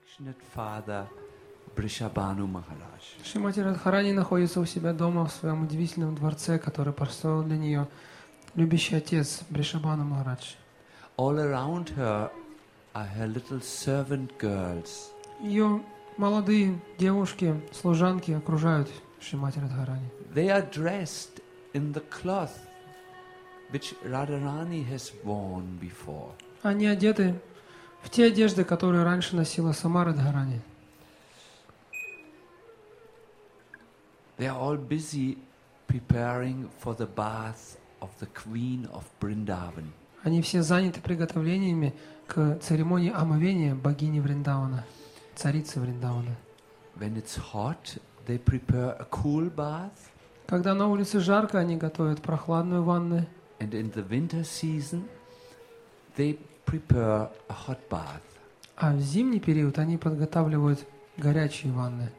affectionate father, Brishabhanu Maharaj. Шримати Радхарани находится у себя дома в своем удивительном дворце, который построил для нее любящий отец Бришабхану Махарадж. All around her are her little servant girls. Ее молодые девушки, служанки окружают Шримати Радхарани. They are dressed in the cloth which Radharani has worn before. Они одеты в те одежды, которые раньше носила сама Радхарани. They are all busy preparing for the bath of the Queen of Vrindavan. Они все заняты приготовлениями к церемонии омовения богини Вриндавана, царицы Вриндавана. When it's hot, they prepare a cool bath. Когда на улице жарко, они готовят прохладную ванну. And in the winter season, they prepare a hot bath. А в зимний период они подготавливают горячие ванны.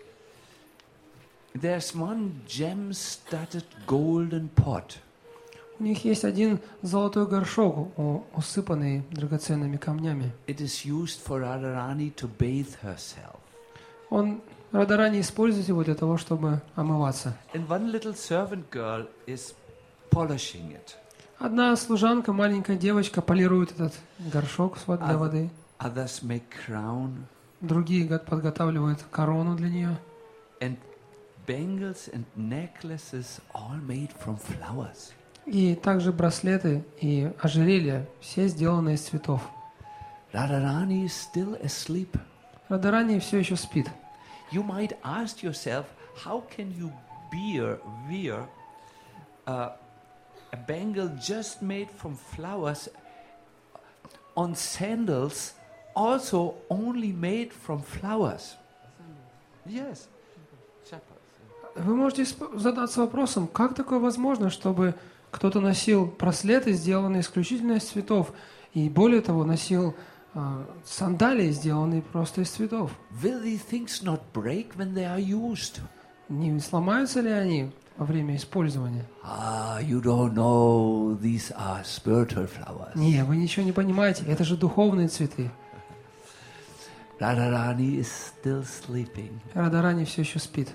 There's one gem-studded golden pot. У них есть один золотой горшок, усыпанный драгоценными камнями. It is used for Radharani to bathe herself. Радхарани использует его для того, чтобы омываться. And one little servant girl is polishing it. Одна служанка, маленькая девочка, полирует этот горшок для воды. Others make crown. Другие подготавливают корону для нее. And bangles and necklaces all made from flowers. И также браслеты и ожерелья, все сделаны из цветов. Radharani is still asleep. Радхарани все еще спит. You might ask yourself, how can you wear a bangle just made from flowers on sandals, also only made from flowers? Yes. Вы можете задаться вопросом, как такое возможно, чтобы кто-то носил браслеты, сделанные исключительно из цветов, и более того, носил сандалии, сделанные просто из цветов. Will these things not break when they are used? Не сломаются ли они во время использования? You don't know, these are spiritual flowers. Не, вы ничего не понимаете, это же духовные цветы. Radharani is still sleeping. Радхарани все еще спит.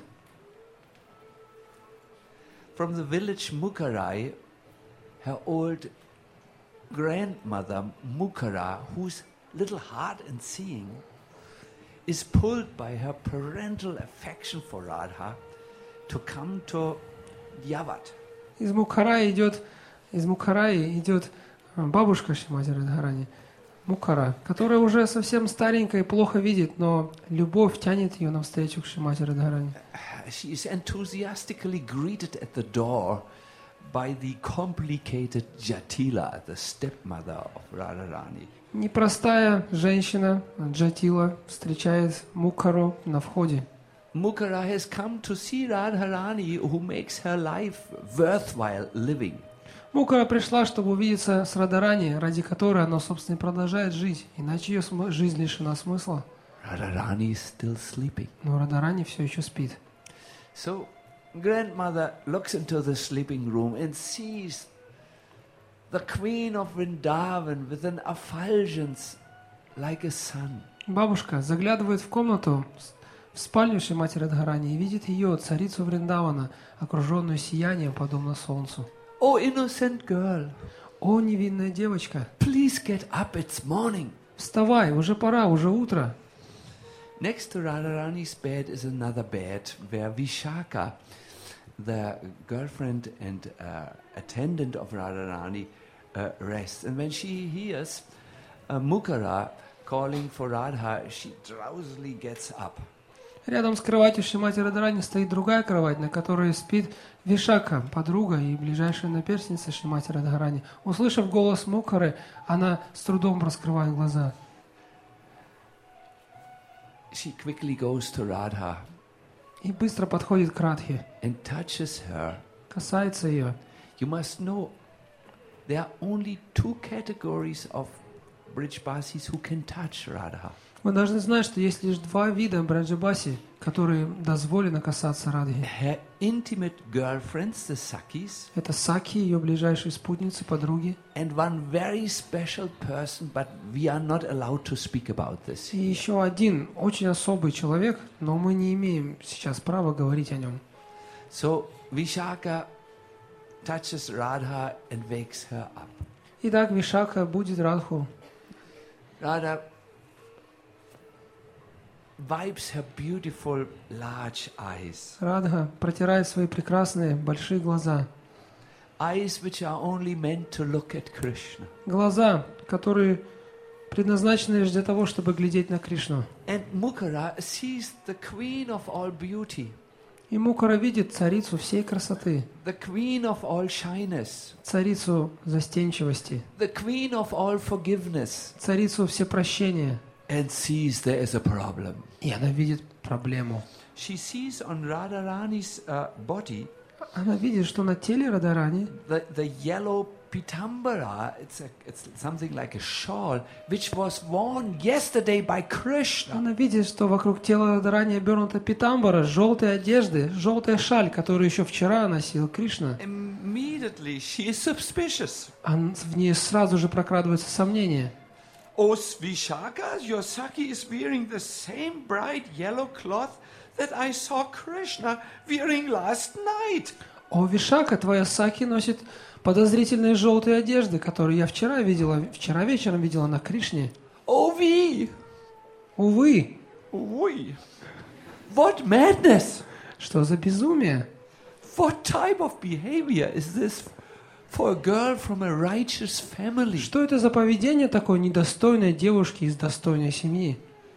From the village Mukharai, her old grandmother Mukhara, who's little hard in seeing, is pulled by her parental affection for Radha to come to Yavat. Из Мукхараи идет бабушка Шримати Радхарани, Мукхара, которая уже совсем старенькая и плохо видит, но любовь тянет ее навстречу к Шримати Радхарани. She is enthusiastically greeted at the door by the complicated Jatila, the stepmother of Radharani. Непростая женщина, Джатила, встречает Мукхару на входе. Mukhara has come to see Radharani, who makes her life worthwhile living. Мукхара пришла, чтобы увидеться с Радхарани, ради которой она, собственно, и продолжает жить, иначе ее жизнь лишена смысла. Radharani is still sleeping. Но Радхарани все еще спит. So, grandmother looks into the sleeping room and sees the queen of Vrindavan with an effulgence like a sun. Бабушка заглядывает в комнату, в спальню Шримати Радхарани, и видит ее, царицу Вриндавана, окруженную сиянием, подобно солнцу. Oh, innocent girl, О, невинная девочка, please get up, it's morning. вставай, уже пора, уже утро. Next to Radharani's bed is another bed where Vishaka, the girlfriend and attendant of Radharani, rests. And when she hears Mukhara calling for Radha, she drowsily gets up. Рядом с кроватью Шримати Радхарани стоит другая кровать, на которой спит Вишака, подруга и ближайшая наперсница Шримати Радхарани. Услышав голос Мукхары, она с трудом раскрывает глаза. She quickly goes to Radha И быстро подходит к Радхе, and touches her. касается ее. You must know, there are only two categories of Brijbasis who can touch Radha. Вы должны знать, что есть лишь два вида Браджабаси, которые дозволено касаться Радхи. Her intimate girlfriends, the Sakis, Это Саки, ее ближайшие спутницы, подруги. and one very special person, but we are not allowed to speak about this. И еще один очень особый человек, но мы не имеем сейчас права говорить о нем. So Vishaka touches Radha and wakes her up. Итак, Вишака будет Радху. Radha wipes her beautiful large eyes. Радха протирает свои прекрасные большие глаза. Eyes which are only meant to look at Krishna. Глаза, которые предназначены лишь для того, чтобы глядеть на Кришну. And Mukara sees the queen of all beauty, И Мукара видит царицу всей красоты, the queen of all shyness, царицу застенчивости, the queen of all forgiveness, царицу всепрощения. and sees there is a problem. И она видит проблему. She sees on Radharani's body Она видит, что на теле Радарани the yellow pitambara, it's something like a shawl, which was worn yesterday by Krishna. Она видит, что вокруг тела Радарани обернута питамбара, желтой одежды, желтая шаль, которую еще вчера носил Кришна. Immediately she is suspicious. В ней сразу же прокрадывается сомнение. Oh, Vishaka, your Saki is wearing the same bright yellow cloth that I saw Krishna wearing last night. О, Вишака, твоя Саки носит подозрительные желтые одежды, которые я вчера вечером видела на Кришне. Oh, we. Увы, Oi. What madness! что за безумие? What type of behavior is this for a girl from a righteous family? Что это за поведение такое недостойной девушки из достойной семьи?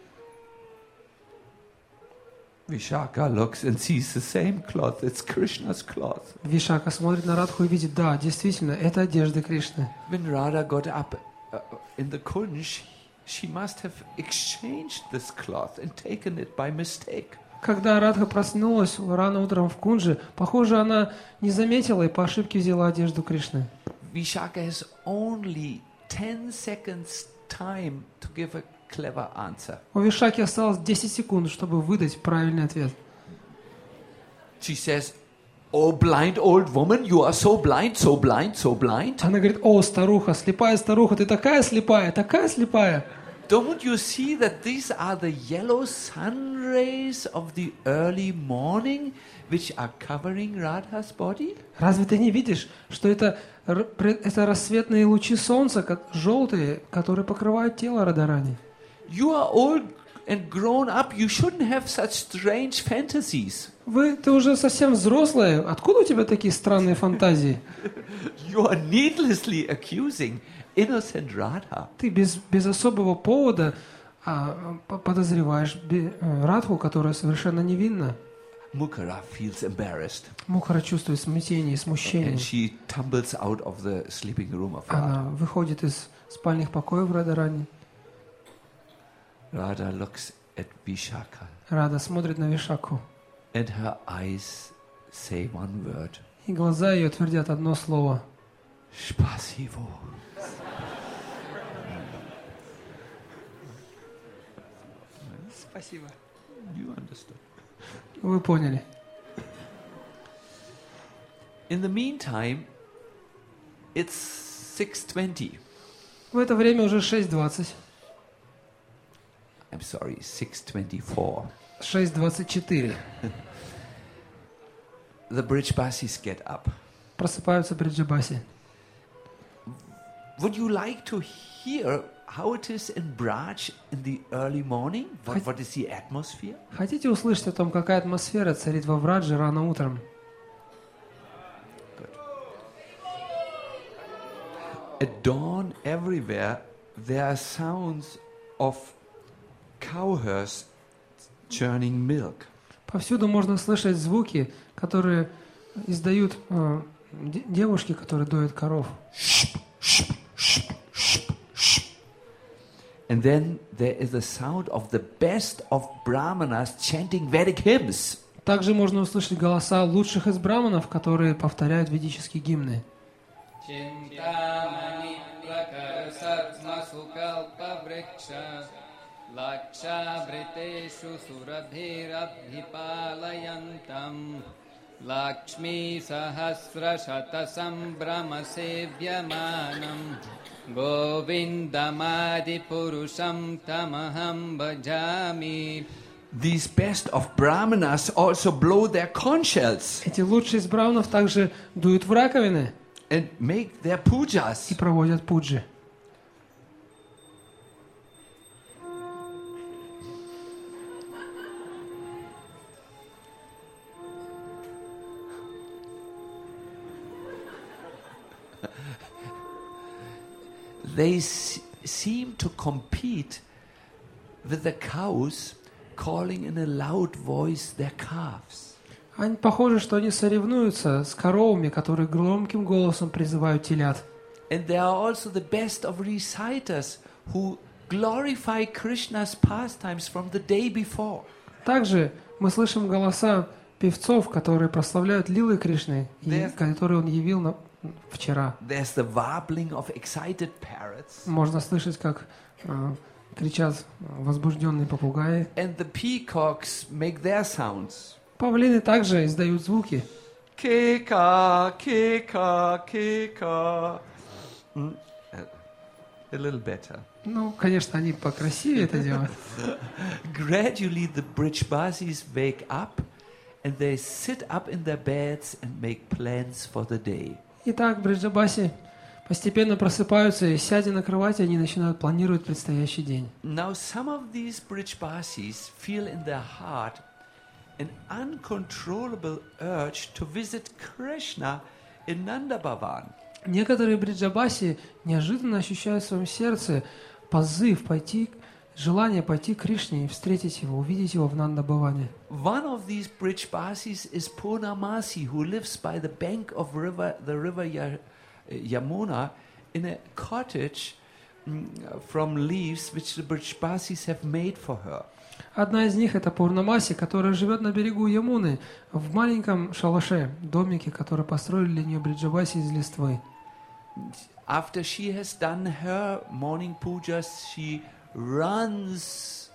Vishaka looks and sees the same cloth. It's Krishna's cloth. Вишака смотрит на Радху и видит, да, действительно, это одежда Кришны. When Radha got up in the kunj, she must have exchanged this cloth and taken it by mistake. Когда Радха проснулась рано утром в кунже, похоже, она не заметила и по ошибке взяла одежду Кришны. Vishaka has only 10 seconds time to give a clever answer. У Вишаки осталось 10 секунд, чтобы выдать правильный ответ. She says, "Oh, blind old woman, you are so blind, so blind, so blind. Она говорит, о, старуха, старуха, ты такая слепая, такая слепая. Don't you see that these are the yellow sun rays of the early morning which are covering Radha's body?" Разве ты не видишь, что это рассветные лучи солнца, желтые, которые покрывают тело Радарани? You are old and grown up. You shouldn't have such strange fantasies. Ты уже совсем взрослая. Откуда у тебя такие странные фантазии? You are needlessly accusing innocent Radha. Ты без особого повода подозреваешь Радху, которая совершенно невинна. Mukara feels embarrassed. Мукара чувствует смятение и смущение. And she tumbles out of the sleeping room of Она Radha. выходит из спальных покоев Радарани. Radha looks at Vishaka, Рада смотрит на Вишаку. and her eyes say one word: И глаза ее твердят одно слово. Spasibo. Спасибо. You understood. Вы поняли. In the meantime, it's 6:20. В это время уже 6:20. I'm sorry, 6:24. 6:24. The Brijbasis get up. Просыпаются Бриджабаси. Would you like to hear how it is in Braj in the early morning? What is the atmosphere? Хотите услышать о том, какая атмосфера царит во Врадже рано утром? At dawn, everywhere, there are sounds of cowherds churning milk. Повсюду можно слышать звуки, которые издают девушки, которые доят коров. And then there is the sound of the best of brahmanas chanting Vedic hymns. Также можно услышать голоса лучших из браманов, которые повторяют ведические гимны. Lakshavriteshu surabhirabhipalayantam Lakshmi sahasra shatasambhrama sevyamanam Govindamadi purusham tamaham bhajami. These best of brahmanas also blow their conch shells Эти лучшие из браманов также дуют в раковины and make their и pujas. проводят пуджи. They seem to compete with the cows, calling in a loud voice their calves. Они похожи, что они соревнуются с коровами, которые громким голосом призывают телят. And they are also the best of reciters who glorify Krishna's pastimes from the day before. Также мы слышим голоса певцов, которые прославляют лилы Кришны, и которые он явил вчера. There's the warbling of excited parrots. Можно слышать, как кричат возбужденные попугаи. And the peacocks make their sounds. Павлины также издают звуки. Keka, keka, keka. A little better. Ну, конечно, они покрасивее это делают. Gradually the Brijbasis wake up and they sit up in their beds and make plans for the day. Итак, бриджабаси постепенно просыпаются, и, сядя на кровати, они начинают планировать предстоящий день. Now some of these Brijbasis feel in their heart an uncontrollable urge to visit Krishna in Nanda Bhavan. Некоторые бриджабаси неожиданно ощущают в своем сердце позыв пойти, желание пойти к Кришне и встретить его, увидеть его в Нанда-Бхаване. One of these Brijbasis is Purnamasi, who lives by the bank of the river Yamuna in a cottage from leaves which the Brijbasis have made for her. Одна из них — это Пурнамаси, которая живет на берегу Ямуны, в маленьком шалаше, домике, который построили для нее бриджабаси из листвы. After she has done her morning pujas, she runs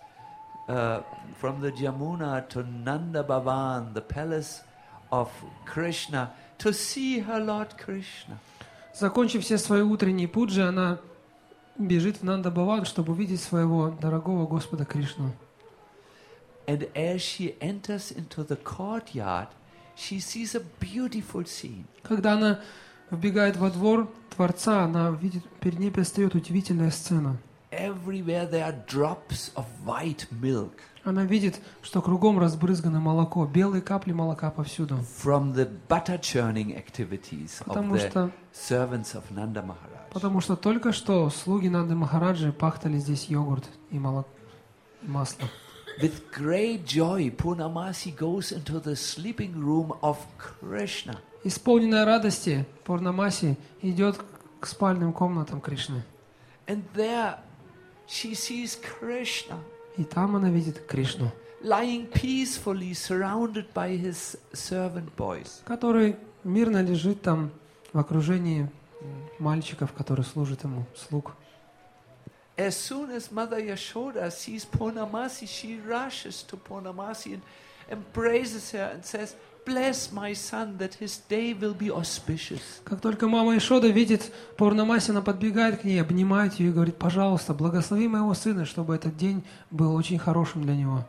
from the Yamuna to Nanda Bhavan, the palace of Krishna, to see her Lord Krishna. Закончив все свои утренние пуджи, она бежит в Нанда-Бхаван, чтобы увидеть своего дорогого Господа Кришну. And as she enters into the courtyard, she sees a beautiful scene. Когда она вбегает во двор Творца, она видит, перед ней предстает удивительная сцена. Everywhere there are drops of white milk Она видит, что кругом разбрызгано молоко, белые капли молока повсюду. from the butter churning activities of Потому the что, servants of Nanda Maharaj. потому что только что слуги Нанды Махараджи пахтали здесь йогурт и молоко, и масло. With great joy, Purnamasi goes into the sleeping room of Krishna. Исполненная радости, Пурнамаси идет к спальным комнатам Кришны. And there she sees Krishna И там она видит Кришну, lying peacefully surrounded by his servant boys. который мирно лежит там в окружении мальчиков, которые служат ему, слуг. As soon as Mother Yashoda sees Purnamasi, she rushes to Purnamasi and embraces her and says, "Bless my son that his day will be auspicious." Как только мама Ишода видит Пурнамаси, она подбегает к ней, обнимает ее и говорит: пожалуйста, благослови моего сына, чтобы этот день был очень хорошим для него.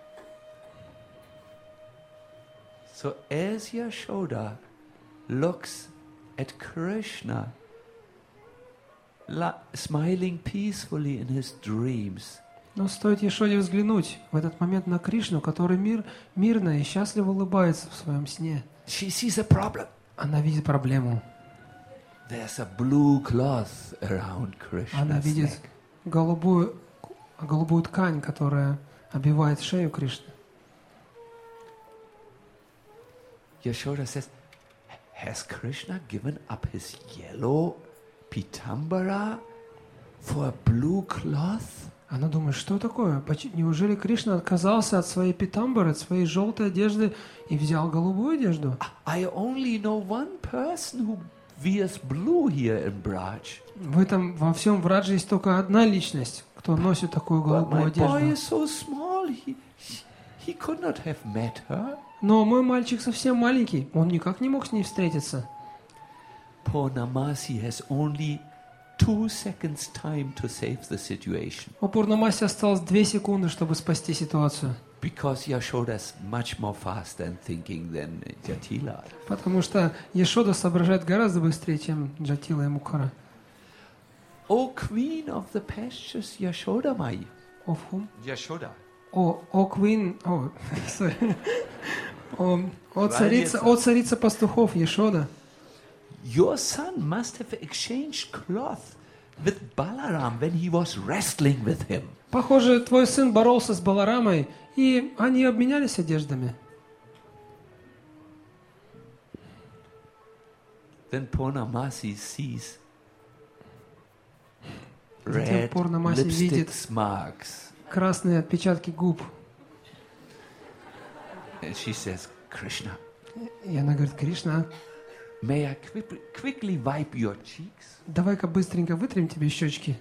So as Yashoda looks at Krishna, smiling peacefully in his dreams, Но стоит Ешоде взглянуть в этот момент на Кришну, который мирно и счастливо улыбается в своем сне, she sees a problem. она видит проблему. There's a blue cloth around Она Krishna's видит neck. голубую ткань, которая обвивает шею Кришны. Yashoda says, "Has Krishna given up his yellow pitambara for a blue cloth?" Она думает, что такое? Неужели Кришна отказался от своей питамбары, от своей желтой одежды и взял голубую одежду? I only know one person who wears blue here in Braj. Во всем Врадже есть только одна личность, кто носит такую But голубую my boy одежду. is so small, he could not have met her. Но мой мальчик совсем маленький, он никак не мог с ней встретиться. Purnamasi has only 2 seconds time to save the situation. У Пурнамаси осталось 2 секунды, чтобы спасти ситуацию. Because Yashoda is much more fast and thinking than Jatila. Потому что Яшода соображает гораздо быстрее, чем Джатила и Мукхара. O queen of the pastures, Yashoda Mai. Of whom? Yashoda. О Queen, sorry. О царица пастухов, Яшода. Your son must have exchanged cloth with Balaram when he was wrestling with him. Похоже, твой сын боролся с Баларамой, и они обменялись одеждами. Then Purnamasi sees Затем red Пурнамаси видит lipstick marks. красные отпечатки губ. And she says, Krishna, И она говорит: Кришна, may I quickly wipe your cheeks? давай-ка быстренько вытрем тебе щечки.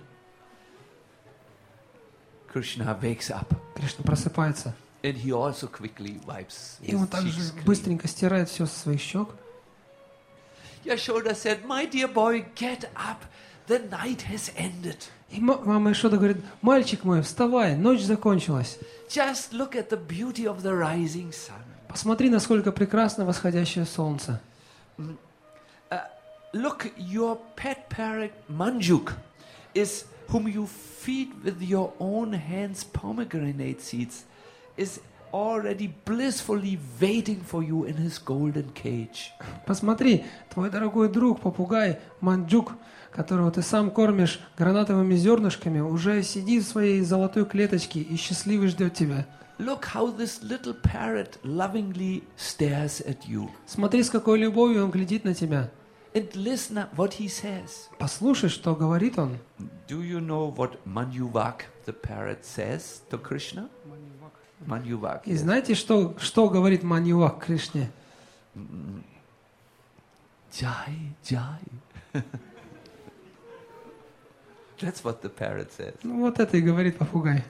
Krishna wakes up Кришна просыпается. and he also quickly wipes И his он также cheeks clean. быстренько стирает все со своих щек. Yashoda said, my dear boy, get up. The night has ended. И мама Яшода говорит: мальчик мой, вставай, ночь закончилась. Just look at the beauty of the rising sun. Посмотри, насколько прекрасно восходящее солнце. Look, your pet parrot Manjuk is whom you feed with your own hands pomegranate seeds is already blissfully waiting for you in his golden cage. Посмотри, твой дорогой друг, попугай Манджук, которого ты сам кормишь гранатовыми зернышками, уже сидит в своей золотой клеточке и счастливый ждет тебя. Look how this little parrot lovingly stares at you. Смотри, с какой любовью он глядит на тебя. And listen what he says. Послушай, что говорит он. Do you know what Manyuvak, the parrot, says to Krishna? Manyuvak. И знаете, что говорит Маньюак Кришне? Jai, Jai. That's what the parrot says. Ну, вот это и говорит попугай.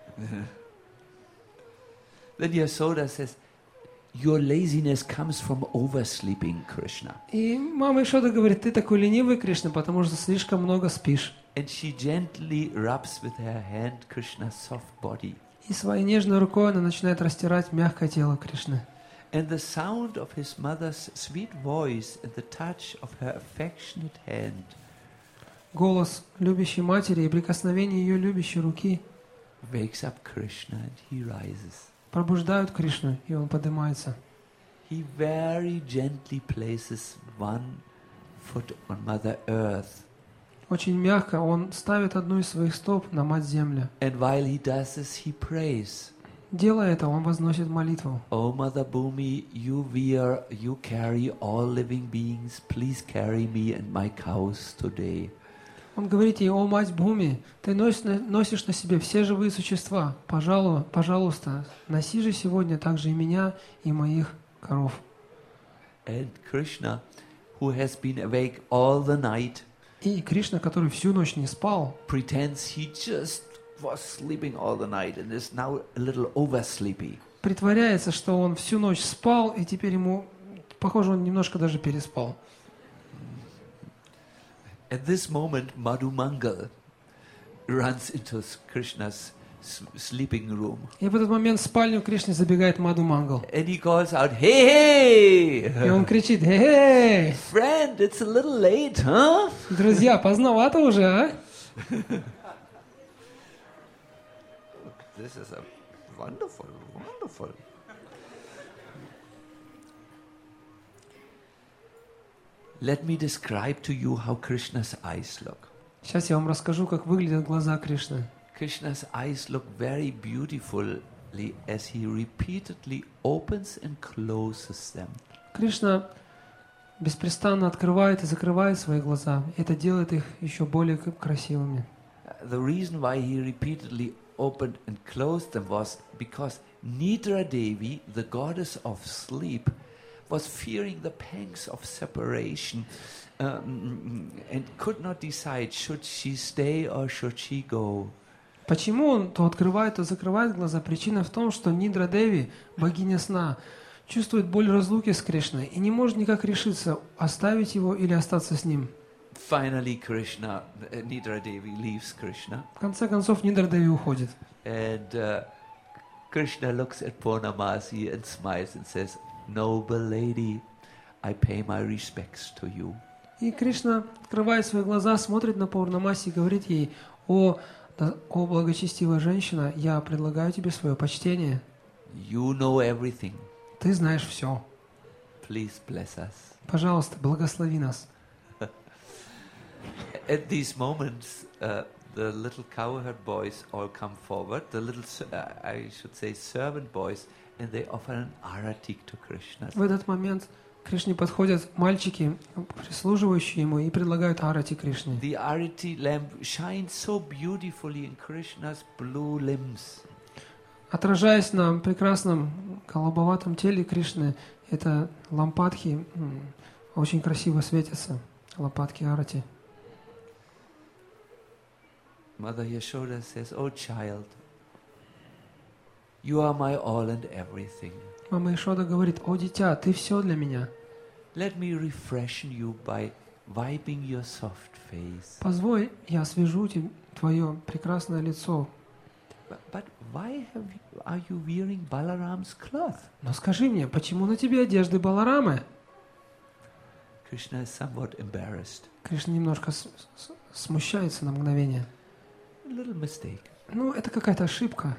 Then Yasoda says, your laziness comes from oversleeping, Krishna. И мама Яшода говорит: ты такой ленивый, Кришна, потому что слишком много спишь. And she gently rubs with her hand Krishna's soft body. И своей нежной рукой она начинает растирать мягкое тело Кришны. And the sound of his mother's sweet voice and the touch of her affectionate hand Голос любящей матери и прикосновение ее любящей руки wakes up Krishna and he rises. пробуждают Кришну, и он поднимается. He very gently places one foot on Mother Earth. Очень мягко он ставит одну из своих стоп на Мать-Землю. And while he does this, he prays. Делая это, он возносит молитву. O Mother Bhumi, you carry all living beings. Please carry me and my cows today. Он говорит ей: о мать Бхуми, ты носишь на себе все живые существа. Пожалуйста, носи же сегодня также и меня, и моих коров. And Krishna, who has been awake all the night, И Кришна, который всю ночь не спал, pretends he just was sleeping all the night and is now a little oversleepy. притворяется, что он всю ночь спал, и теперь ему, похоже, он немножко даже переспал. At this moment, Madhu Mangal runs into Krishna's sleeping room. И в этот момент в спальню Кришны забегает Маду Мангал. And he calls out, hey, И он кричит: «Эй, friend, it's a little late, huh? друзья, поздновато уже, а?» This is a wonderful. Let me describe to you how Krishna's eyes look. Сейчас я вам расскажу, как выглядят глаза Кришны. Krishna's eyes look very beautifully as he repeatedly opens and closes them. Кришна беспрестанно открывает и закрывает свои глаза. Это делает их еще более красивыми. The reason why he repeatedly opened and closed them was because Nidra Devi, the goddess of sleep, was fearing the pangs of separation and could not decide should she stay or should she go. Почему он то открывает, то закрывает глаза? Причина в том, что Нидра Деви, богиня сна, чувствует боль разлуки с Кришной и не может никак решиться, оставить его или остаться с ним. Finally, Nidra Devi leaves Krishna, В конце концов, Нидра Деви уходит. and Krishna looks at Purnamasi and smiles and says, "Noble lady, I pay my respects to you." И Кришна открывает свои глаза, смотрит на Пурнамаси и говорит ей: о благочестивая женщина, я предлагаю тебе свое почтение. You know everything. Ты знаешь все. Please bless us. Пожалуйста, благослови нас. At these moments, the little cowherd boys all come forward, the little, I should say, servant boys, and they offer an aratik to Krishna. В этот момент к Кришне подходят мальчики, прислуживающие ему, и предлагают арати Кришне. The arati lamp shines so beautifully in Krishna's blue limbs. Отражаясь на прекрасном голубоватом теле Кришны, это лампадки очень красиво светятся, лампадки арати. Mother Yashoda says, "Oh child, you are my all and everything. Мама Ишода говорит: о дитя, ты все для меня. Let me refreshen you by wiping your soft face." Позволь, я освежу твое прекрасное лицо. But why are you wearing Balaram's cloth? Но скажи мне, почему на тебе одежды Баларамы? Krishna is somewhat embarrassed. Кришна немножко смущается на мгновение. A little mistake. Ну, это какая-то ошибка.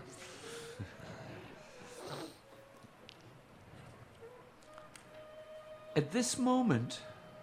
At this moment,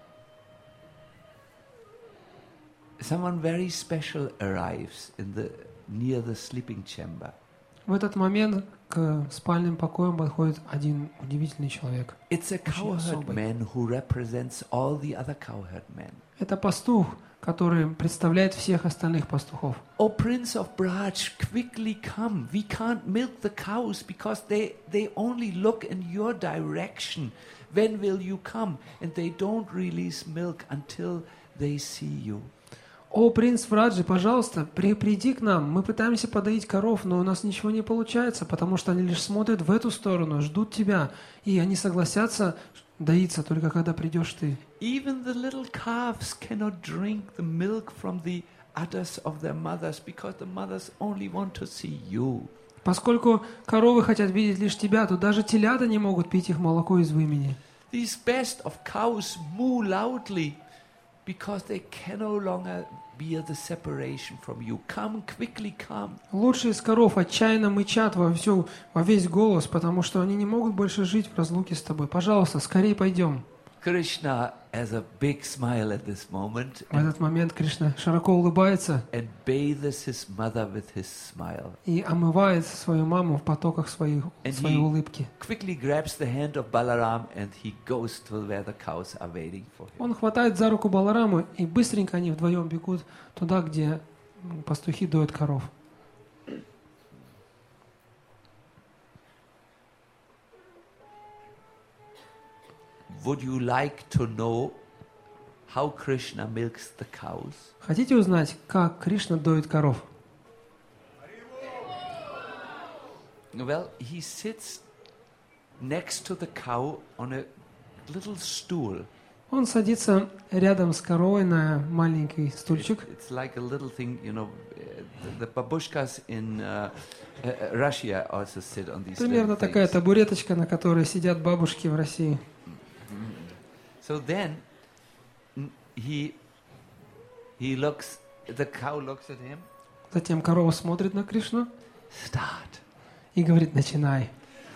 someone very special arrives near the sleeping chamber. В этот момент к спальным покоям подходит один удивительный человек. It's a cowherd man who represents all the other cowherd men. Это пастух, который представляет всех остальных пастухов. Oh, Prince of Braj, quickly come. We can't milk the cows because they only look in your direction. When will you come? And they don't release milk until they see you. О, принц Враджи, пожалуйста, приди к нам. Мы пытаемся подоить коров, но у нас ничего не получается, потому что они лишь смотрят в эту сторону, ждут тебя, и они согласятся доиться только когда придешь ты. Even the little calves cannot drink the milk from the udders of their mothers because the mothers only want to see you. Поскольку коровы хотят видеть лишь тебя, то даже телята не могут пить их молоко из вымени. These best of cows moo loudly because they can no longer bear the separation from you. Come, quickly come. Лучшие из коров отчаянно мычат во весь голос, потому что они не могут больше жить в разлуке с тобой. Пожалуйста, скорее пойдем. Krishna has a big smile at this moment В этот момент Кришна широко улыбается and bathes his mother with his smile. и омывает свою маму в потоках своей улыбки. Quickly grabs the hand of Balaram and he goes to where the cows are waiting for him. Он хватает за руку Балараму, и быстренько они вдвоем бегут туда, где пастухи доят коров. Would you like to know how Krishna milks the cows? Хотите узнать, как Кришна доит коров? Well, he sits next to the cow on a little stool. Он садится рядом с коровой на маленький стульчик. It's like a little thing, you know, the babushkas in Russia also sit on these Примерно little такая things. табуреточка, на которой сидят бабушки в России. So then he looks, the cow looks at him. Затем корова смотрит на Кришну Start. и говорит: начинай.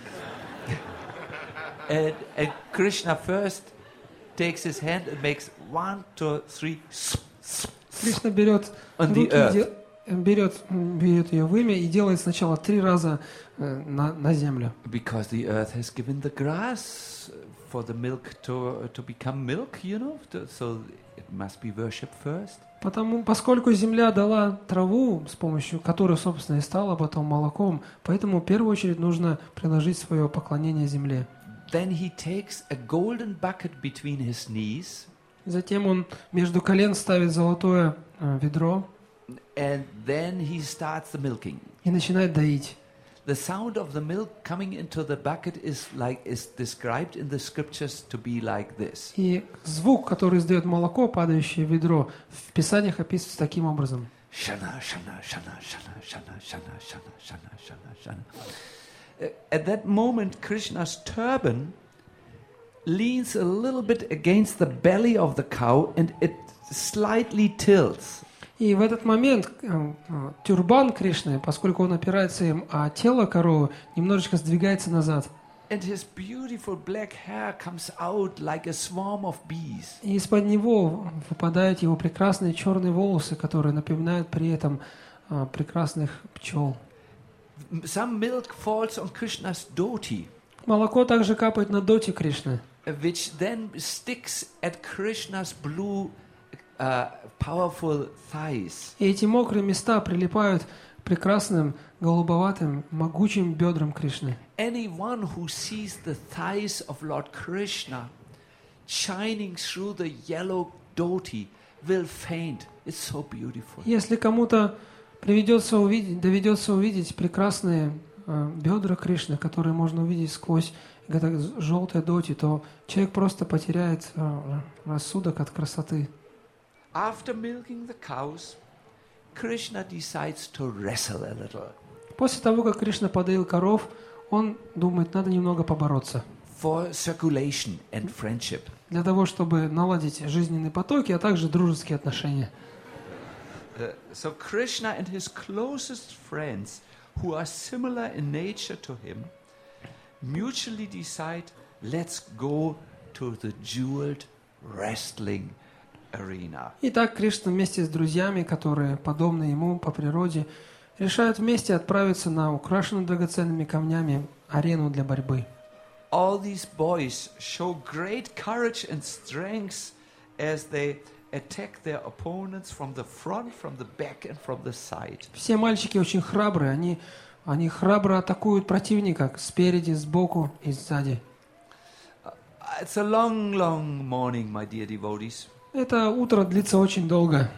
And Krishna first takes his hand and makes 1, 2, 3. Кришна берет On the earth. берет ее вымя и делает сначала 3 раза на землю. Because the earth has given the grass for the milk to become milk, you know, so it must be worshipped first. Поскольку земля дала траву, с помощью которой, собственно, и стала потом молоком, поэтому в первую очередь нужно приложить свое поклонение земле. Then he takes a golden bucket between his knees. Затем он между колен ставит золотое ведро. And then he starts the milking. и начинает доить. The sound of the milk coming into the bucket is described in the scriptures to be like this. И звук, который издает молоко, падающее в ведро, в Писаниях описывается таким образом. Shana, shana, shana, shana, shana, shana, shana, shana, shana, shana. At that moment, Krishna's turban leans a little bit against the belly of the cow and it slightly tilts. И в этот момент тюрбан Кришны, поскольку он опирается им, а тело коровы немножечко сдвигается назад. And his beautiful black hair comes out like a swarm of bees. И из-под него выпадают его прекрасные черные волосы, которые напоминают при этом прекрасных пчел. Some milk falls on Krishna's dhoti, Молоко также капает на доте Кришны, which then sticks at Krishna's blue, powerful thighs. и эти мокрые места прилипают к прекрасным голубоватым могучим бедрам Кришны. Anyone who sees the thighs of Lord Krishna shining through the yellow dhoti will faint. It's so beautiful. Если кому-то доведется увидеть прекрасные бедра Кришны, которые можно увидеть сквозь это желтое доти, то человек просто потеряет рассудок от красоты. After milking the cows, Krishna decides to wrestle a little После того, как Кришна подоил коров, он думает, надо немного побороться. for circulation and friendship. Для того, чтобы наладить жизненные потоки, а также дружеские отношения. So Krishna and his closest friends, who are similar in nature to him, mutually decide, let's go to the jeweled wrestling arena. Итак, Кришна вместе с друзьями, которые подобны ему по природе, решают вместе отправиться на украшенную драгоценными камнями арену для борьбы. All these boys show great courage and strength as they attack their opponents from the front, from the back and from the side. Все мальчики очень храбрые, они храбро атакуют противника спереди, сбоку и сзади. It's a long, long morning, my dear devotees. Это утро длится очень долго.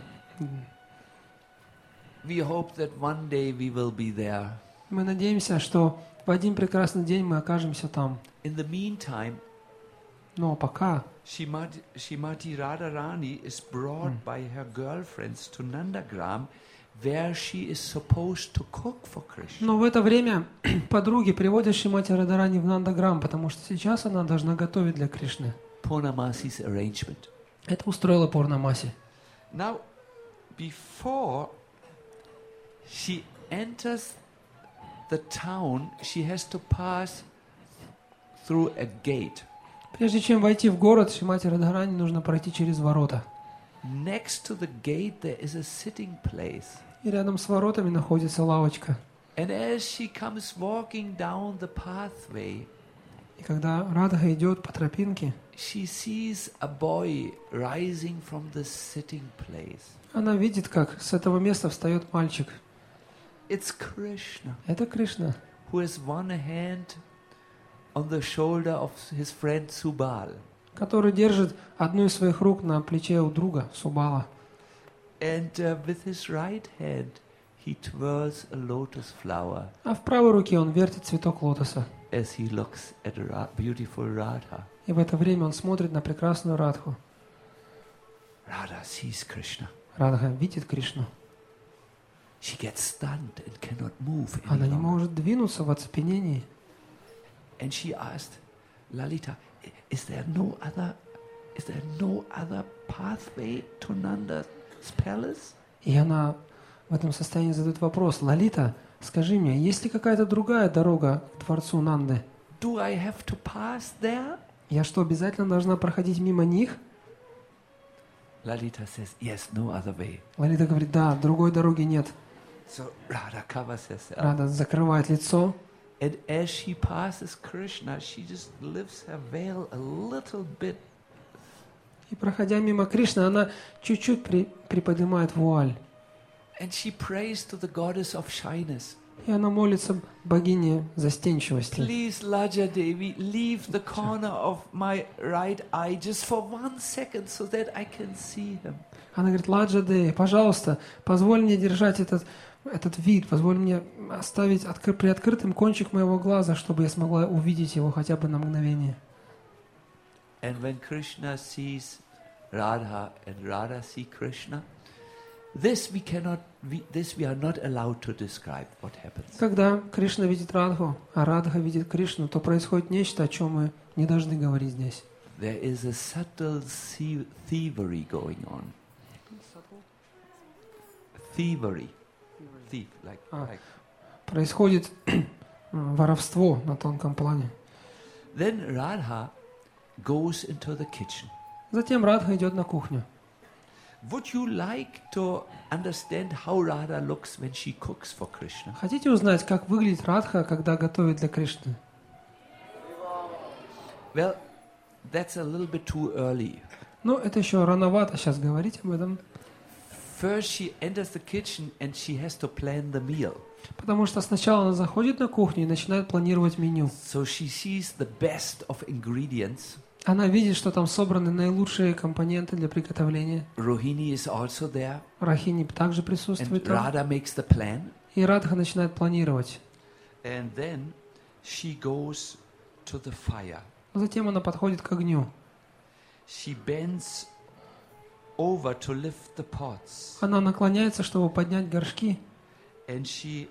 We hope that one day we will be there. Мы надеемся, что в один прекрасный день мы окажемся там. In the meantime, Но пока Shrimati Radharani is brought by her girlfriends to Nandagram, where she is supposed to cook for Krishna. Но в это время подруги приводят Шримати Радхарани в Нандаграм, потому что сейчас она должна готовить для Кришны. Purnamasi's arrangement. Это устроила Пурнамаси. Now, before she enters the town, she has to pass through a gate. Прежде чем войти в город, Шримати Радхарани нужно пройти через ворота. Next to the gate, there is a sitting place. И рядом с воротами находится лавочка. And as she comes walking down the pathway, И когда Радха идет по тропинке, she sees a boy rising from the sitting place. она видит, как с этого места встает мальчик. It's Krishna, Это Кришна, who has one hand on the shoulder of his friend Subal. который держит одну из своих рук на плече у друга, Субала. And with his right hand, he twirls a lotus flower А в правой руке он вертит цветок лотоса. as he looks at beautiful Radha. И в это время он смотрит на прекрасную Радху. Radha sees Krishna. Радха видит Кришну. She gets stunned and cannot move any Она не longer. может двинуться в оцепенении. And she asked Lalita, is there no other pathway to Nanda's palace? И она в этом состоянии задает вопрос: Лалита, скажи мне, есть ли какая-то другая дорога к дворцу Нанды? Do I have to pass there? Я что, обязательно должна проходить мимо них? Lalita says, yes, no other way. Лалита говорит: да, другой дороги нет. So Radha covers herself. Рада закрывает лицо. And as she passes Krishna, she just lifts her veil a little bit. И проходя мимо Кришны, она чуть-чуть приподнимает вуаль. And she prays to the goddess of shyness. И она молится богине застенчивости. Please, Laja Devi, leave the corner of my right eye just for 1 second so that I can see him. Она говорит: Ладжадей, пожалуйста, позволь мне держать этот вид, позволь мне оставить приоткрытым кончик моего глаза, чтобы я смогла увидеть его хотя бы на мгновение. And when Krishna sees Radha and Radha see Krishna, this we are not allowed to describe what happens. Когда Кришна видит Радху, а Радха видит Кришну, то происходит нечто, о чем мы не должны говорить здесь. There is a subtle thievery going on. Thievery. Thief, like. Происходит воровство на тонком плане. Then Radha goes into the kitchen. Затем Радха идет на кухню. Would you like to understand how Radha looks when she cooks for Krishna? Хотите узнать, как выглядит Радха, когда готовит для Кришны? Well, that's a little bit too early. Ну, это еще рановато сейчас говорить об этом. First she enters the kitchen and she has to plan the meal. Потому что сначала она заходит на кухню и начинает планировать меню. So she sees the best of ingredients. Она видит, что там собраны наилучшие компоненты для приготовления. Rohini is also there. Рахини также And присутствует там. Radha makes the plan. И Радха начинает планировать. And then she goes to the fire. Затем она подходит к огню. She bends over to lift the pots. Она наклоняется, чтобы поднять горшки. And she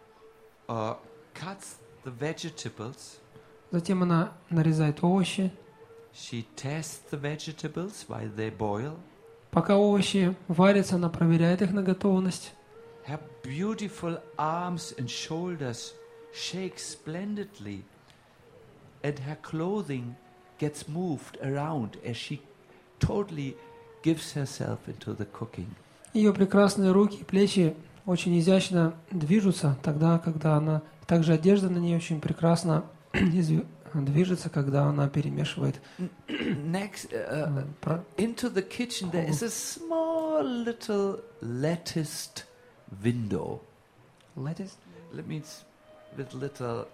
cuts the vegetables. Затем она нарезает овощи. She tests the vegetables while they boil. Пока овощи варятся, она проверяет их на готовность. Her beautiful arms and shoulders shake splendidly, and her clothing gets moved around as she totally gives herself into the cooking. Ее прекрасные руки и плечи очень изящно движутся, тогда, когда она... Также одежда на ней очень прекрасно движется, когда она перемешивает. Next, into the kitchen there is a small little latticed window. Lettuce? That means with little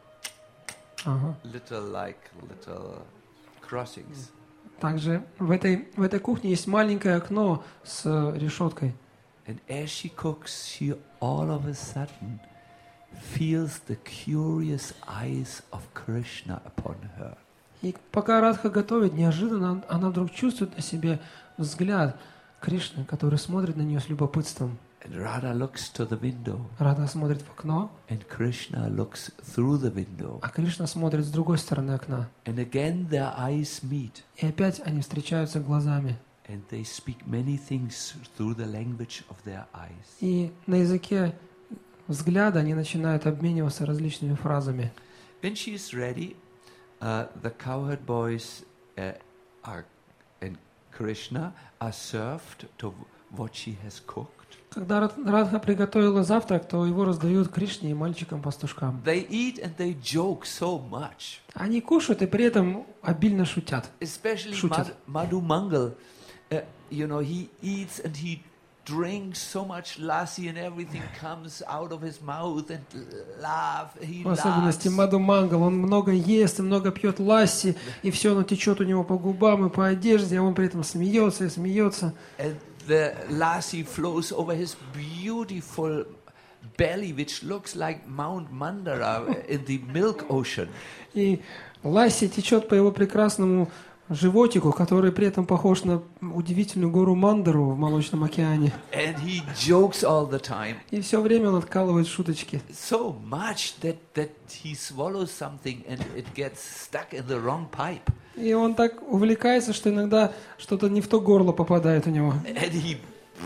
crossings. Также в этой кухне есть маленькое окно с решеткой. And as she cooks, she all of a sudden feels the curious eyes of Krishna upon her. И пока Радха готовит, неожиданно она вдруг чувствует на себе взгляд Кришны, который смотрит на нее с любопытством. And Radha looks to the window. Радха смотрит в окно, And Krishna looks through the window. а Кришна смотрит с другой стороны окна. And again their eyes meet. И опять они встречаются глазами. And they speak many things through the language of their eyes. И на языке взгляда они начинают обмениваться различными фразами. When she is ready, the cowherd boys and Krishna are served to what she has cooked. Когда Радха приготовила завтрак, то его раздают Кришне и мальчикам-пастушкам. They eat and they joke so much. Они кушают и при этом обильно шутят. Especially Шутят. Madhu Mangal, he eats and he drinks so much lassi and everything comes out of his mouth and he В особенности laughs. Мадху Мангал, он много ест и много пьет ласси, и все оно течет у него по губам и по одежде, а он при этом смеется и смеется. And the lassi flows over his beautiful belly, which looks like Mount Mandara in the milk ocean. И ласси течет по его прекрасному животику, который при этом похож на удивительную гору Мандару в Молочном океане. And he jokes all the time. И все время он откалывает шуточки. So much that he swallows something and it gets stuck in the wrong pipe. И он так увлекается, что иногда что-то не в то горло попадает у него. And he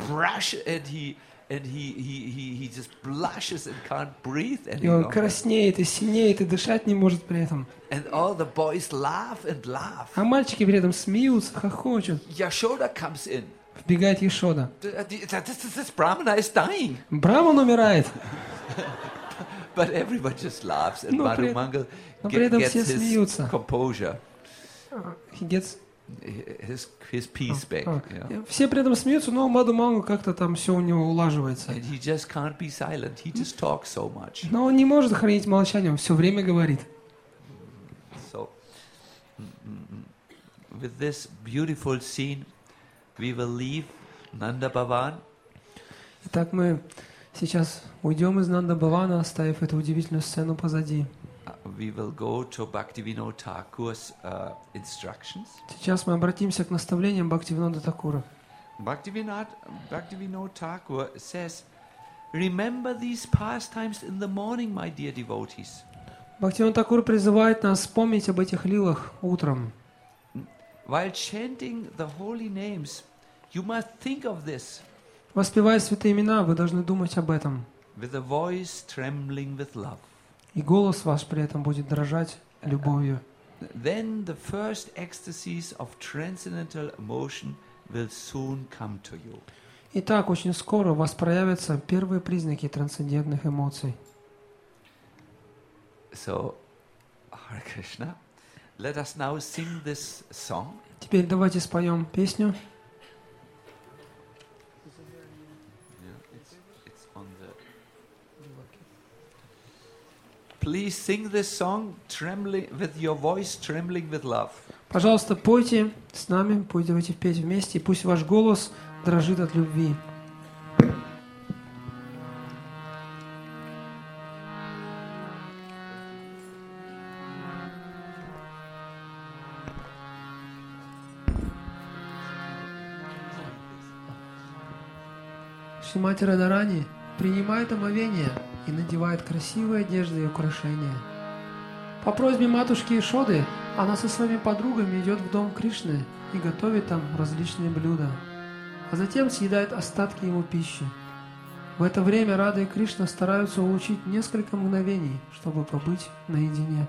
just blushes and can't breathe И он anymore. краснеет и синеет и дышать не может при этом. And all the boys laugh and laugh. А мальчики при этом смеются, хохочут. Yashoda comes in. Вбегает Ешода. This Brahmana is dying. Браман умирает. But everyone just laughs and Но при Madhu Mangal при этом gets все his смеются. composure, He gets... his peace back. Yeah. Все при этом смеются, но Мадху Мангал как-то там все у него улаживается. And he just can't be silent. He just talks so much. Но он не может хранить молчание, он все время говорит. So, with this beautiful scene, we will leave Nanda Bhavan. Итак, мы сейчас уйдем из Нанда-Бхавана, оставив эту удивительную сцену позади. We will go to Bhaktivinoda Thakur's instructions. Сейчас мы обратимся к наставлениям Бхактивинода Такура. Bhaktivinoda Thakur says, remember these pastimes in the morning, my dear devotees. Бхактивинода Такур призывает нас вспомнить об этих лилах утром. While chanting the holy names, you must think of this. Воспевая святые имена, вы должны думать об этом. With a voice trembling with love. И голос ваш при этом будет дрожать любовью. Then the first ecstasies of transcendental emotion will soon come to you. Итак, очень скоро у вас проявятся первые признаки трансцендентных эмоций. So, Hare Krishna, let us now sing this song. Теперь давайте споем песню. It's on the. Please sing this song trembling with your voice trembling with love. Пожалуйста, пойте с нами, давайте петь вместе, и пусть ваш голос дрожит от любви. Шримати Радарани принимает омовение и надевает красивые одежды и украшения. По просьбе матушки Ишоды она со своими подругами идет в дом Кришны и готовит там различные блюда, а затем съедает остатки его пищи. В это время Рада и Кришна стараются улучшить несколько мгновений, чтобы побыть наедине.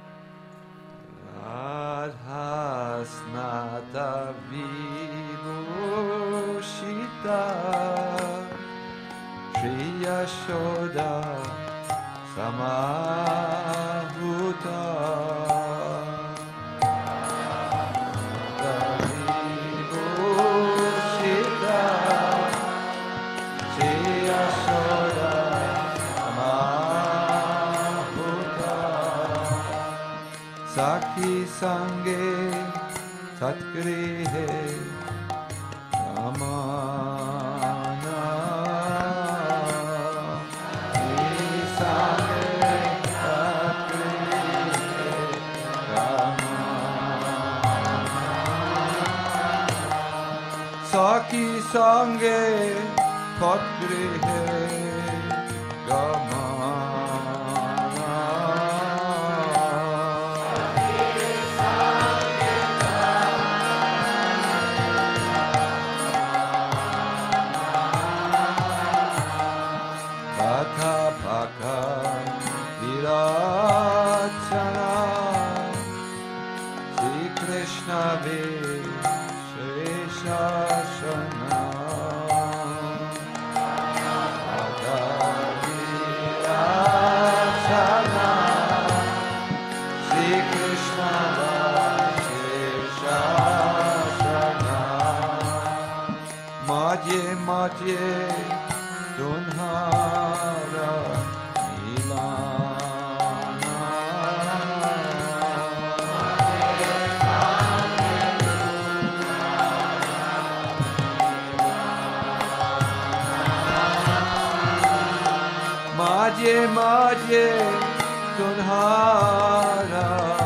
Saki Sange Tatgrihe Ramana Sange Tatgrihe Ramana Saki Sange Tatgrihe Ramana Madhye Dunhara Milana Madhye Madhye Dunhara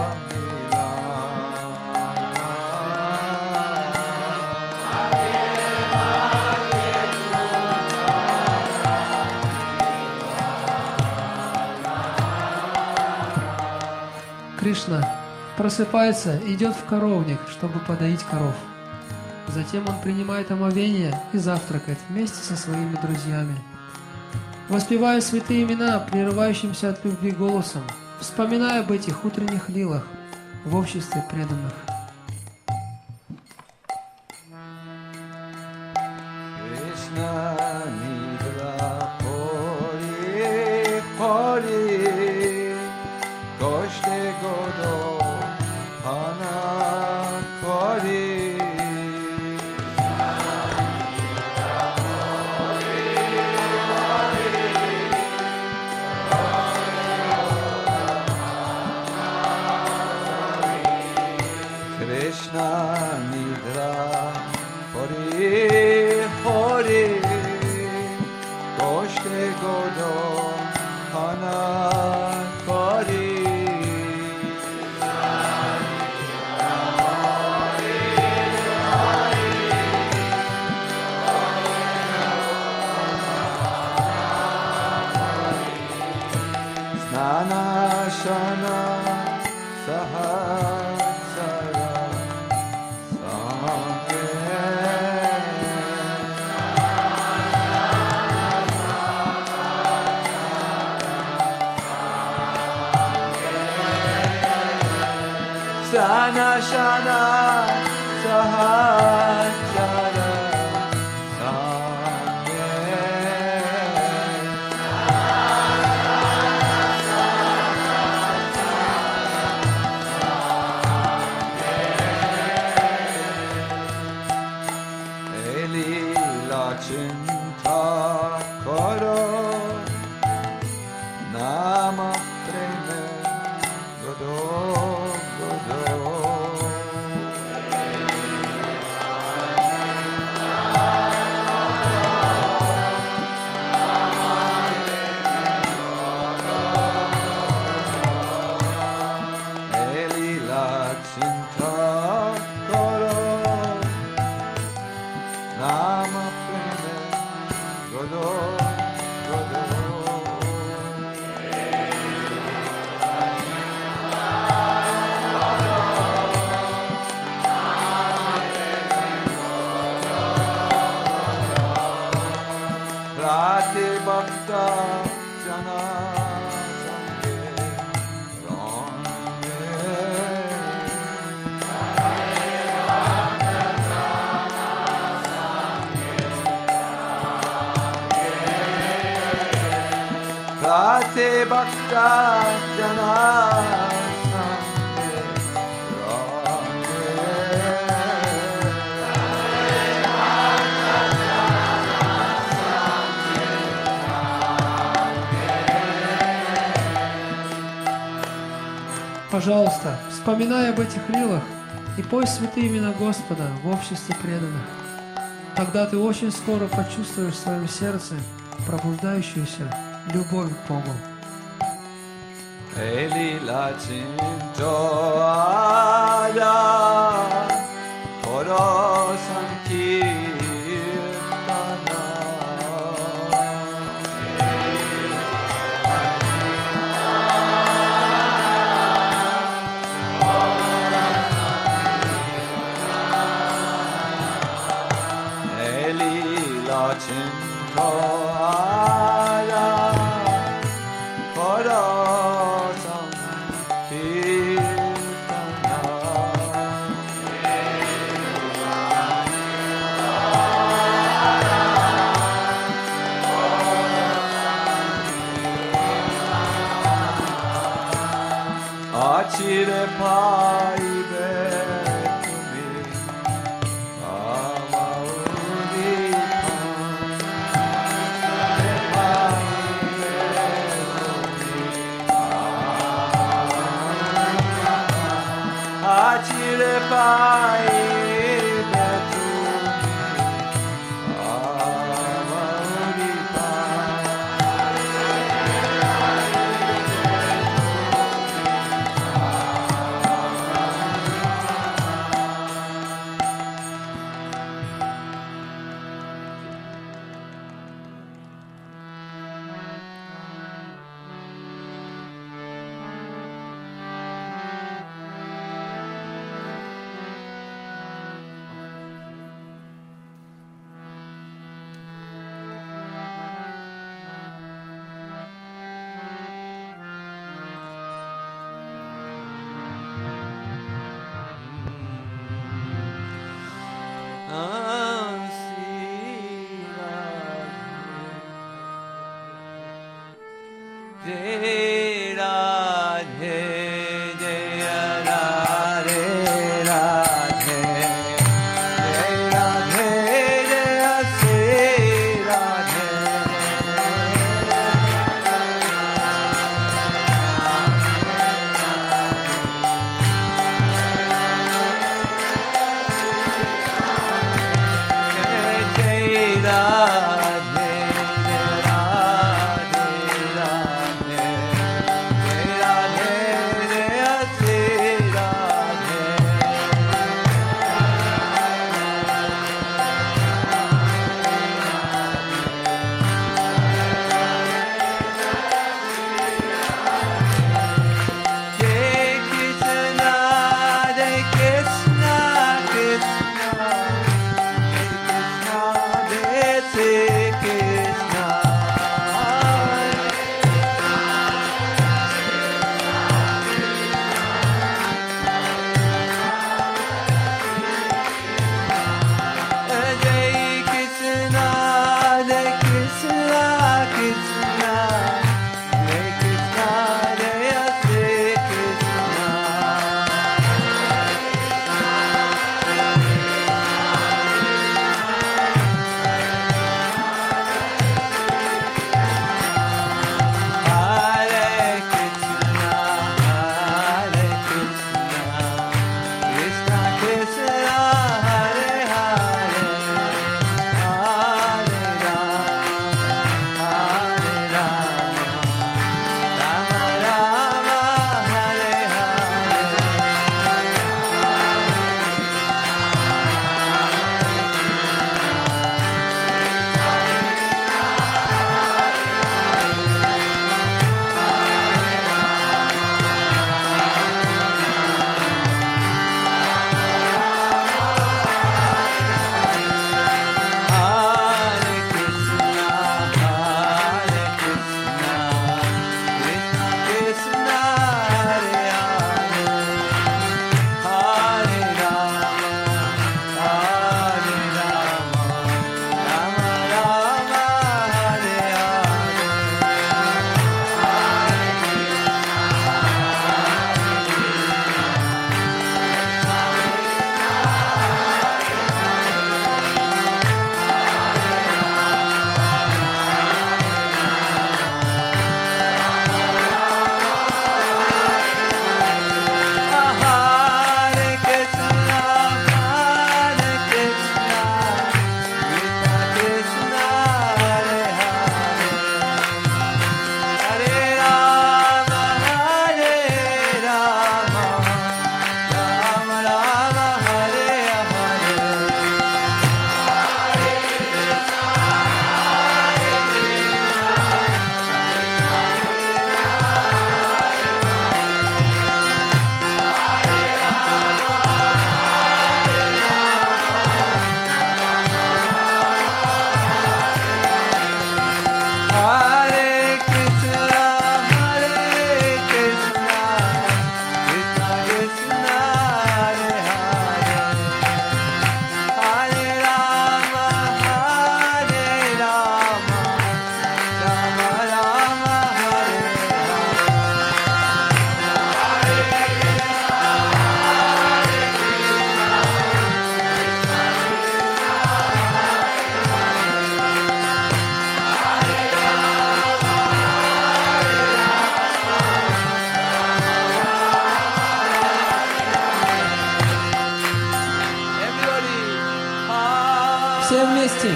Кришна просыпается и идет в коровник, чтобы подоить коров. Затем он принимает омовение и завтракает вместе со своими друзьями. Воспевая святые имена, прерывающимся от любви голосом, вспоминая об этих утренних лилах в обществе преданных. Krishna Nidra Pori Sana Shana Sahajara Chinta Karo Nama Preme Godo Godo Elila Chinta Karo Nama Preme Godo Godo Rati Bhakta Jana Sange Range Rati Bhakta Jana Sange Пожалуйста, вспоминай об этих лилах и пой святые имена Господа в обществе преданных. Тогда ты очень скоро почувствуешь в своем сердце пробуждающуюся любовь к Богу. Elila Chinto Ada Koro Sankirtana Elila Chinto Ada Koro Achire paibe tumi amaudi Achire paibe tumi amaudi Radhe Давайте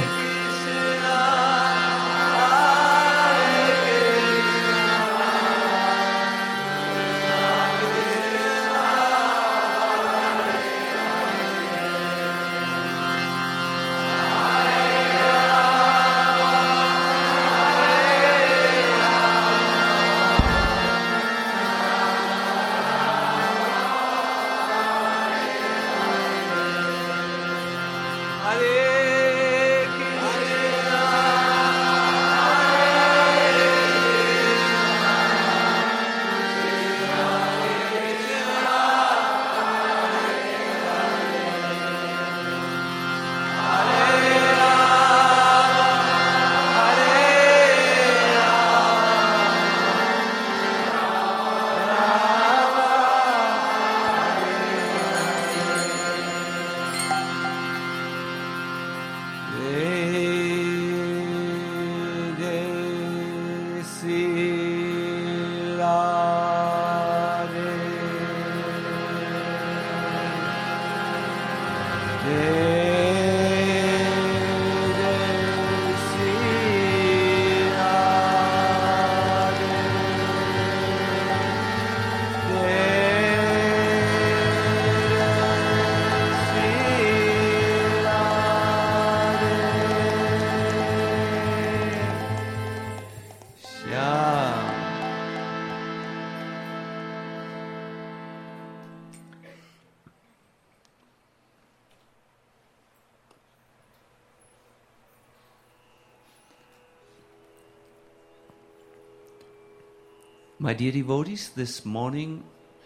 Hare Krishna, My dear devotees, this morning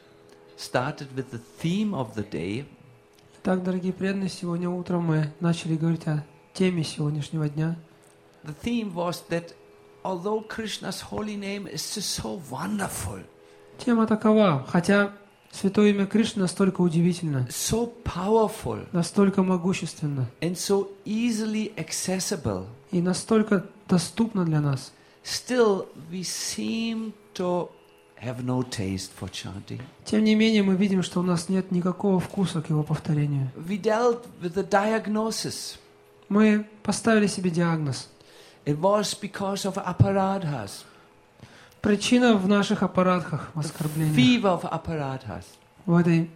started with the theme of the day, Так, дорогие преданные, сегодня утром мы начали говорить о теме сегодняшнего дня. the theme was that although Krishna's holy name is just so wonderful, Тема такова, хотя святое имя Кришны настолько удивительно, so powerful, настолько могущественно and so easily accessible, и настолько доступно для нас, still we seem to have no taste for chanting. тем не менее мы видим, что у нас нет никакого вкуса к его повторению. We dealt with the diagnosis. Мы поставили себе диагноз. It was because of aparadhas, Причина в наших аппаратах, в оскорблениях, fever of aparadhas. в этой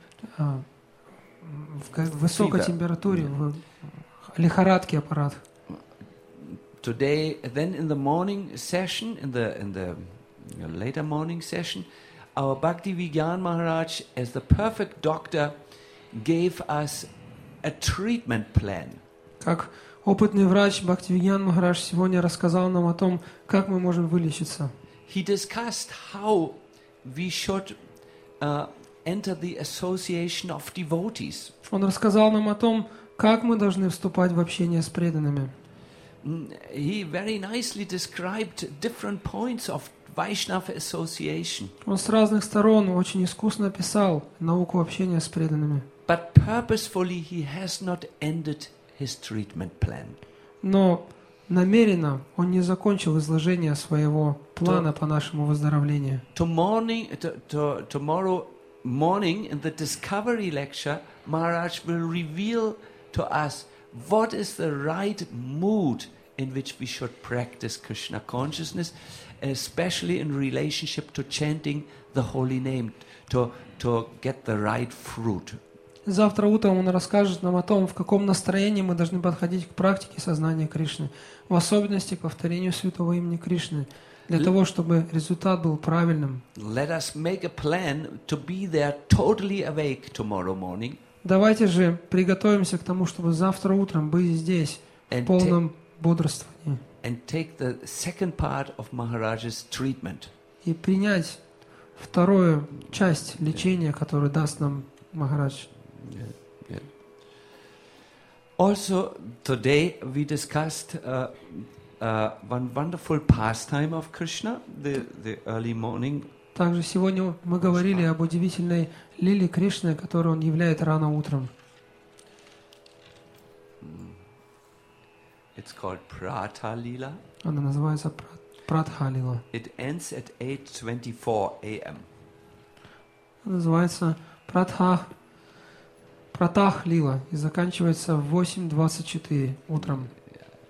высокой Fever. температуре, в лихорадке аппарат. Today, then in the morning session, in the later morning session, our Bhakti Vigyan Maharaj, as the perfect doctor, gave us a treatment plan. Как опытный врач Бхактивигьян Махарадж сегодня рассказал нам о том, как мы можем вылечиться. He discussed how we should enter the association of devotees. Он рассказал нам о том, как мы должны вступать в общение с преданными. He very nicely described different points of Vaishnava association. Он с разных сторон очень искусно описал науку общения с преданными. But purposefully he has not ended his treatment plan. Но намеренно он не закончил изложение своего плана по нашему выздоровлению. Tomorrow morning in the discovery lecture, Maharaj will reveal to us what is the right mood in which we should practice Krishna consciousness, especially in relationship to chanting the holy name, to get the right fruit. Завтра утром он расскажет нам о том, в каком настроении мы должны подходить к практике сознания Кришны, в особенности к повторению святого имени Кришны, для того, чтобы результат был правильным. Let us make a plan to be there totally awake tomorrow morning. Давайте же приготовимся к тому, чтобы завтра утром быть здесь, в полном бодрствовании, And take the second part of Maharaj's treatment. и принять вторую часть лечения, которую даст нам Махарадж. Yeah. Also, today we discussed one wonderful pastime of Krishna, the early morning. Также сегодня мы говорили об удивительной лиле Кришны, которую он являет рано утром. It's called Pratha Lila. Она называется Пратха Лила. It ends at 8:24 a.m. Она называется Пратах Лила и заканчивается в 8:24 утром.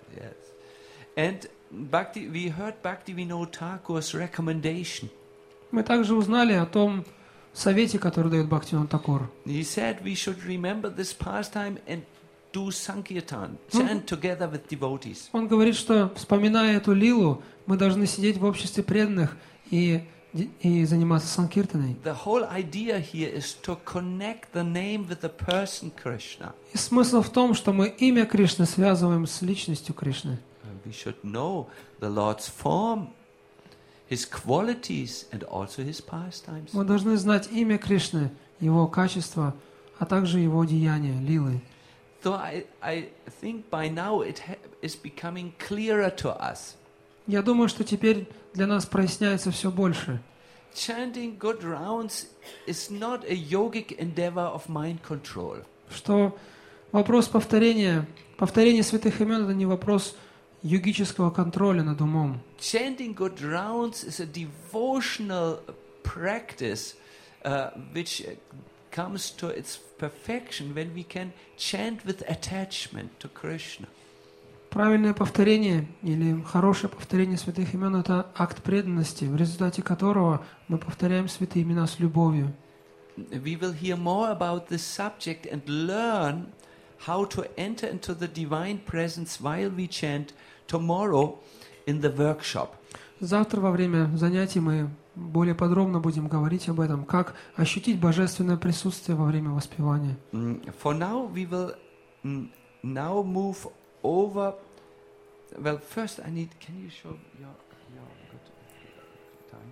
And we heard Bhaktivinoda Thakur's recommendation. Мы также узнали о том совете, который дает Бхактивинода Такур. He said we should remember this pastime and do Sankirtan, chant together with devotees. Он говорит, что, вспоминая эту лилу, мы должны сидеть в обществе преданных и заниматься санкиртаной. The whole idea here is to connect the name with the person Krishna. И смысл в том, что мы имя Кришны связываем с личностью Кришны. We should know the Lord's form, His qualities, and also His pastimes. Мы должны знать имя Кришны, его качества, а также его деяния, лилы. So I think by now it is becoming clearer to us. Я думаю, что теперь для нас проясняется все больше. Chanting good rounds is not a yogic endeavor of mind control. Что вопрос повторения святых имен — это не вопрос йогического контроля над умом. Chanting good rounds is a devotional practice which comes to its perfection when we can chant with attachment to Krishna. Правильное повторение или хорошее повторение святых имен — это акт преданности, в результате которого мы повторяем святые имена с любовью. We will hear more about this subject and learn how to enter into the divine presence while we chant tomorrow in the workshop. Завтра во время занятий мы более подробно будем говорить об этом, как ощутить божественное присутствие во время воспевания. For now, we will now move over. Well, first I need. Can you show your good time?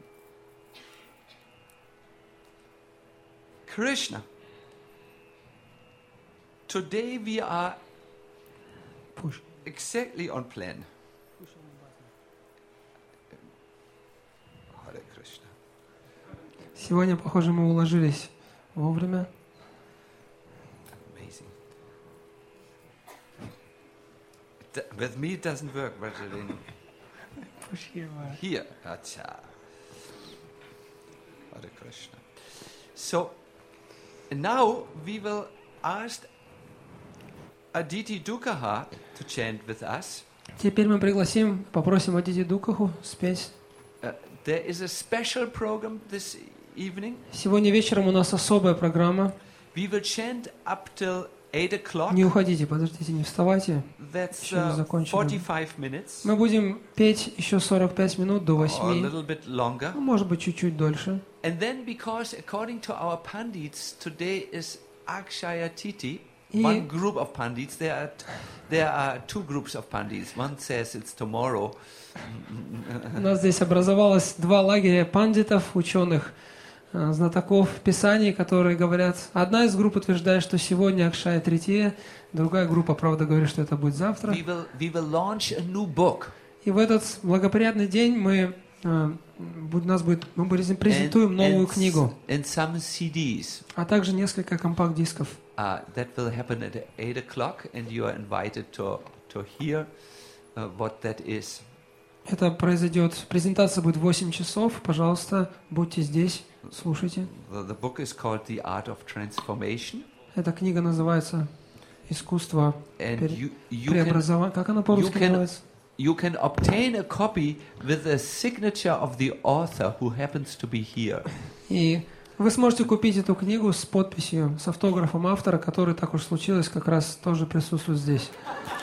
Krishna. Today we are Push. exactly on plan. Hare Krishna. Сегодня, похоже, мы уложились вовремя. Amazing. With me it doesn't work, but here. Acha. Hare Krishna. So now we will ask Aditi Dukaha to chant with us. Теперь мы попросим Адити Дукаху спеть. There is a special program this evening. Сегодня вечером у нас особая программа. We will chant up till 8 o'clock. Не уходите, подождите, не вставайте. That's Еще не закончили. 45 minutes. Мы будем петь еще 45 минут до Or a 8. little bit longer. Ну, может быть, чуть-чуть дольше. And then, because according to our Pandits, today is Akshaya Titi. И- One group of Pandits. There are two groups of Pandits. One says it's tomorrow. У нас здесь образовалось два лагеря пандитов, ученых, знатоков Писаний, которые говорят, одна из групп утверждает, что сегодня Акшая Трития, другая группа, правда, говорит, что это будет завтра. We will launch a new book. И в этот благоприятный день мы презентуем новую книгу, And some CDs. а также несколько компакт-дисков. That will happen at 8 o'clock, and you are invited to hear what that is. Это произойдет, презентация будет в 8 часов. Пожалуйста, будьте здесь, слушайте. The book is called The Art of Transformation. Эта книга называется «Искусство And преобразования». Как она по-русски называется? you can obtain a copy with the signature of the author who happens to be here. И вы сможете купить эту книгу с подписью, с автографом автора, который, так уж случилось, как раз тоже присутствует здесь.